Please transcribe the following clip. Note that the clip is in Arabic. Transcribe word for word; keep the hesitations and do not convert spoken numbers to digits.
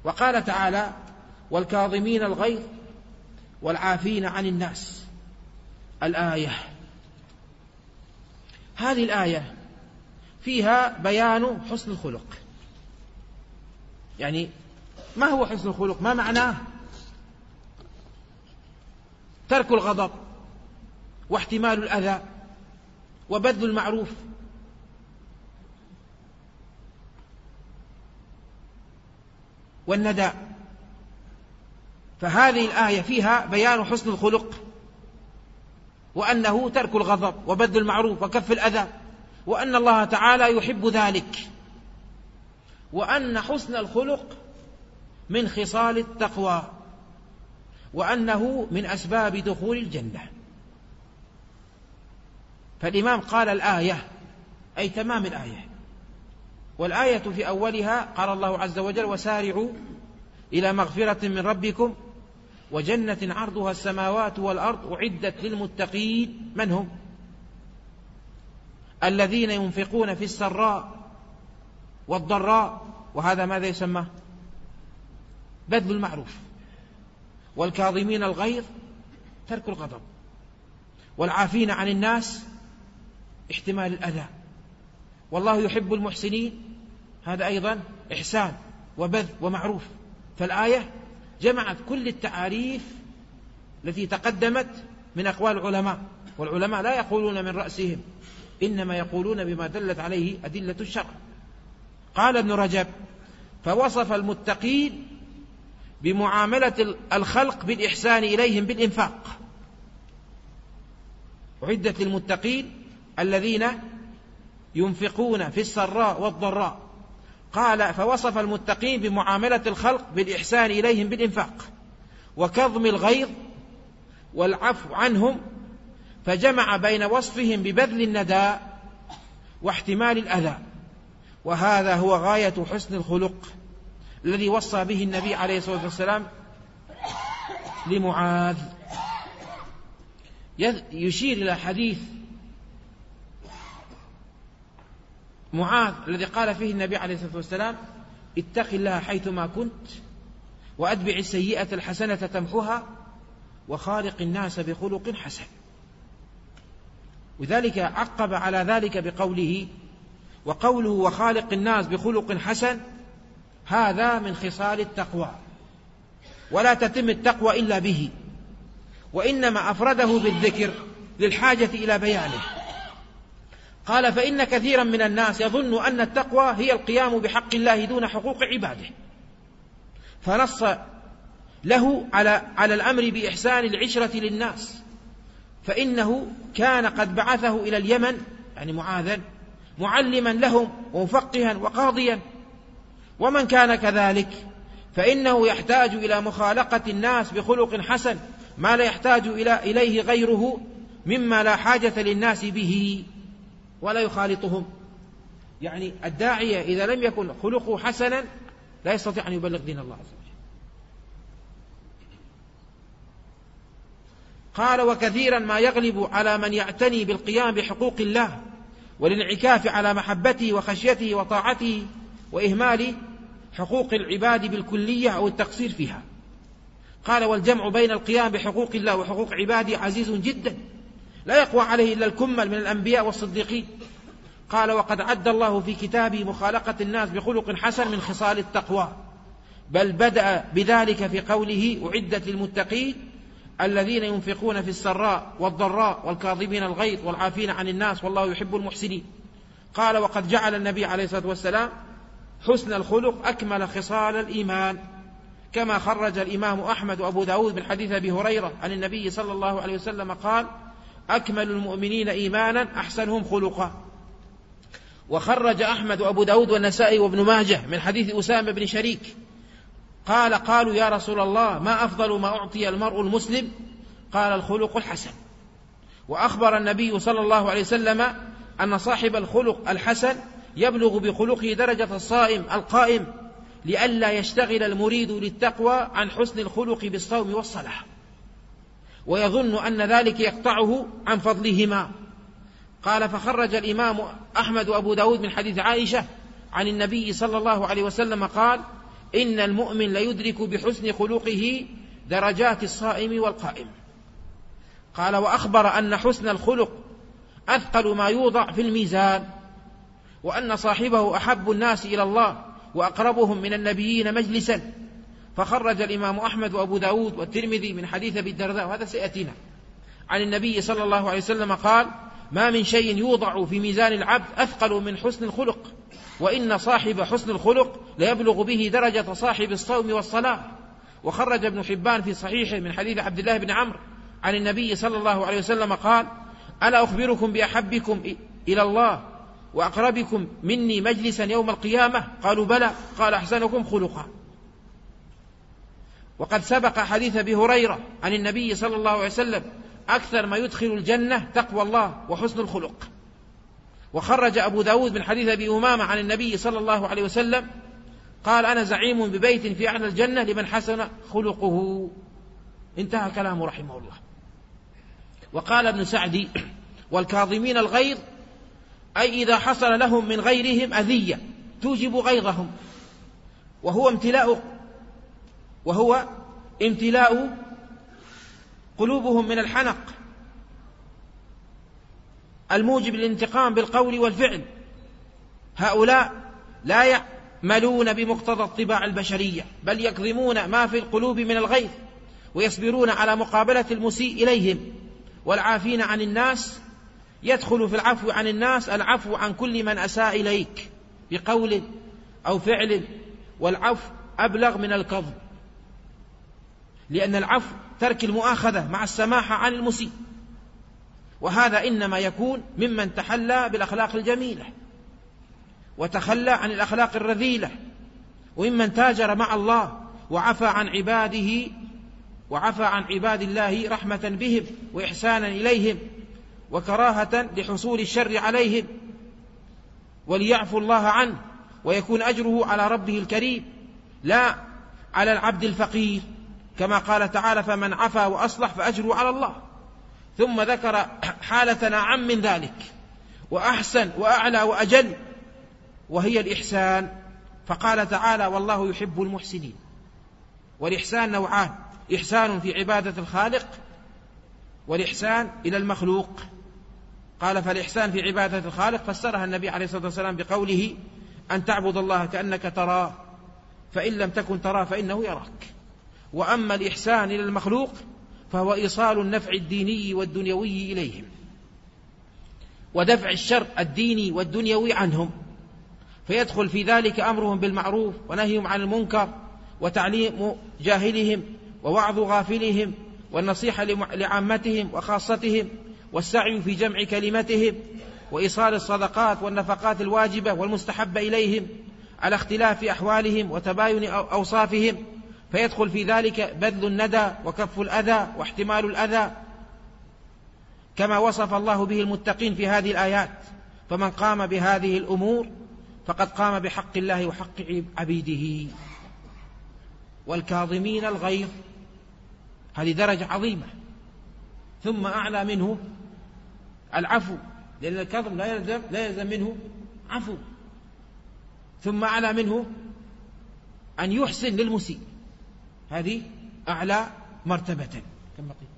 وقال تعالى: والكاظمين الغيظ والعافين عن الناس. الآية، هذه الآية فيها بيان حسن الخلق. يعني ما هو حسن الخلق؟ ما معناه؟ ترك الغضب واحتمال الأذى وبذل المعروف والندى. فهذه الآية فيها بيان حسن الخلق، وأنه ترك الغضب وبذل المعروف وكف الأذى، وأن الله تعالى يحب ذلك، وأن حسن الخلق من خصال التقوى، وأنه من أسباب دخول الجنة. فالإمام قال الآية أي تمام الآية. والآية في أولها قال الله عز وجل: وسارعوا إلى مغفرة من ربكم وجنة عرضها السماوات والأرض أعدت للمتقين. من هم؟ الذين ينفقون في السراء والضراء، وهذا ماذا يسمى؟ بذل المعروف. والكاظمين الغيظ ترك الغضب، والعافين عن الناس احتمال الأذى، والله يحب المحسنين، هذا أيضا إحسان وبذل ومعروف. فالآية جمعت كل التعاريف التي تقدمت من أقوال العلماء، والعلماء لا يقولون من رأسهم، إنما يقولون بما دلت عليه أدلة الشرع. قال ابن رجب: فوصف المتقين بمعاملة الخلق بالإحسان إليهم بالإنفاق. أعدت للمتقين الذين ينفقون في السراء والضراء. قال: فوصف المتقين بمعاملة الخلق بالإحسان إليهم بالإنفاق وكظم الغيظ والعفو عنهم، فجمع بين وصفهم ببذل الندى واحتمال الأذى. وهذا هو غاية حسن الخلق الذي وصى به النبي عليه الصلاة والسلام لمعاذ. يشير إلى حديث معاذ الذي قال فيه النبي عليه الصلاة والسلام: اتق الله حيثما كنت وأتبع السيئة الحسنة تمحها وخالق الناس بخلق حسن. وذلك عقب على ذلك بقوله: وقوله وخالق الناس بخلق حسن هذا من خصال التقوى، ولا تتم التقوى إلا به، وإنما أفرده بالذكر للحاجة إلى بيانه. قال: فإن كثيرا من الناس يظن أن التقوى هي القيام بحق الله دون حقوق عباده، فنص له على على الأمر بإحسان العشرة للناس، فإنه كان قد بعثه إلى اليمن، يعني معاذا، معلما لهم ومفقها وقاضيا. ومن كان كذلك فإنه يحتاج إلى مخالقة الناس بخلق حسن ما لا يحتاج إلى إليه غيره مما لا حاجة للناس به ولا يخالطهم. يعني الداعية إذا لم يكن خلقه حسنا لا يستطيع أن يبلغ دين الله عز وجل. قال: وكثيرا ما يغلب على من يعتني بالقيام بحقوق الله والانعكاف على محبته وخشيته وطاعته وإهمال حقوق العباد بالكلية أو التقصير فيها. قال: والجمع بين القيام بحقوق الله وحقوق عباده عزيز جدا، لا يقوى عليه إلا الكمل من الأنبياء والصديقين. قال: وقد عد الله في كتابه مخالقة الناس بخلق حسن من خصال التقوى، بل بدأ بذلك في قوله: أعدت للمتقين الذين ينفقون في السراء والضراء والكاظمين الغيظ والعافين عن الناس والله يحب المحسنين. قال: وقد جعل النبي عليه الصلاة والسلام حسن الخلق أكمل خصال الإيمان، كما خرج الإمام أحمد وأبو داود من حديث أبي هريرة عن النبي صلى الله عليه وسلم قال: أكمل المؤمنين إيمانا أحسنهم خلقا. وخرج أحمد وأبو داود والنسائي وابن ماجه من حديث أسامة بن شريك قال: قالوا يا رسول الله ما أفضل ما أعطي المرء المسلم؟ قال: الخلق الحسن. وأخبر النبي صلى الله عليه وسلم أن صاحب الخلق الحسن يبلغ بخلقه درجة الصائم القائم، لئلا يشتغل المريد للتقوى عن حسن الخلق بالصوم والصلاة ويظن أن ذلك يقطعه عن فضلهما. قال: فخرج الإمام أحمد وأبو داود من حديث عائشة عن النبي صلى الله عليه وسلم قال: إن المؤمن ليدرك بحسن خلقه درجات الصائم والقائم. قال: وأخبر أن حسن الخلق أثقل ما يوضع في الميزان، وأن صاحبه أحب الناس إلى الله وأقربهم من النبيين مجلسا. فخرج الإمام أحمد وأبو داود والترمذي من حديث أبي الدرداء، وهذا سيأتينا، عن النبي صلى الله عليه وسلم قال: ما من شيء يوضع في ميزان العبد أثقل من حسن الخلق، وإن صاحب حسن الخلق ليبلغ به درجة صاحب الصوم والصلاة. وخرج ابن حبان في صحيحه من حديث عبد الله بن عمرو عن النبي صلى الله عليه وسلم قال: ألا أخبركم بأحبكم إلى الله وأقربكم مني مجلسا يوم القيامة؟ قالوا: بلى. قال: أحسنكم خلقا. وقد سبق حديث أبي هريرة عن النبي صلى الله عليه وسلم: أكثر ما يدخل الجنة تقوى الله وحسن الخلق. وخرج أبو داود من حديث أبي أمامة عن النبي صلى الله عليه وسلم قال: أنا زعيم ببيت في أعلى الجنة لمن حسن خلقه. انتهى كلامه رحمه الله. وقال ابن سعدي: والكاظمين الغيظ أي إذا حصل لهم من غيرهم أذية توجب غيظهم، وهو امتلاء وهو امتلاء قلوبهم من الحنق الموجب للانتقام بالقول والفعل. هؤلاء لا يعملون بمقتضى الطباع البشرية، بل يكظمون ما في القلوب من الغيظ، ويصبرون على مقابلة المسيء إليهم. والعافين عن الناس يدخل في العفو عن الناس العفو عن كل من أساء إليك بقول أو فعل، والعفو أبلغ من الكظم، لأن العفو ترك المؤاخذة مع السماحة عن المسيء، وهذا إنما يكون ممن تحلى بالأخلاق الجميلة وتخلى عن الأخلاق الرذيلة، وممن تاجر مع الله وعفى عن عباده وعفى عن عباد الله رحمة بهم وإحسانا إليهم وكراهة لحصول الشر عليهم، وليعفو الله عنه ويكون أجره على ربه الكريم لا على العبد الفقير، كما قال تعالى: فمن عفا وأصلح فأجره على الله. ثم ذكر حالة أعم من ذلك وأحسن وأعلى وأجل، وهي الإحسان، فقال تعالى: والله يحب المحسنين. والإحسان نوعان: إحسان في عبادة الخالق، والإحسان إلى المخلوق. قال: فالإحسان في عبادة الخالق فسرها النبي عليه الصلاة والسلام بقوله: أن تعبد الله كأنك تراه فإن لم تكن تراه فإنه يراك. وأما الإحسان إلى المخلوق فهو إيصال النفع الديني والدنيوي إليهم، ودفع الشر الديني والدنيوي عنهم، فيدخل في ذلك أمرهم بالمعروف ونهيهم عن المنكر، وتعليم جاهلهم ووعظ غافلهم، والنصيحة لعامتهم وخاصتهم، والسعي في جمع كلمتهم، وإيصال الصدقات والنفقات الواجبة والمستحبة إليهم على اختلاف أحوالهم وتباين أوصافهم، فيدخل في ذلك بذل الندى وكف الأذى واحتمال الأذى، كما وصف الله به المتقين في هذه الآيات. فمن قام بهذه الأمور فقد قام بحق الله وحق عبيده. والكاظمين الغيظ، هذه درجة عظيمة. ثم أعلى منه العفو، لأن الكظم لا يلزم, لا يلزم منه عفو. ثم أعلى منه أن يحسن للمسيء، هذه أعلى مرتبة كما قيل.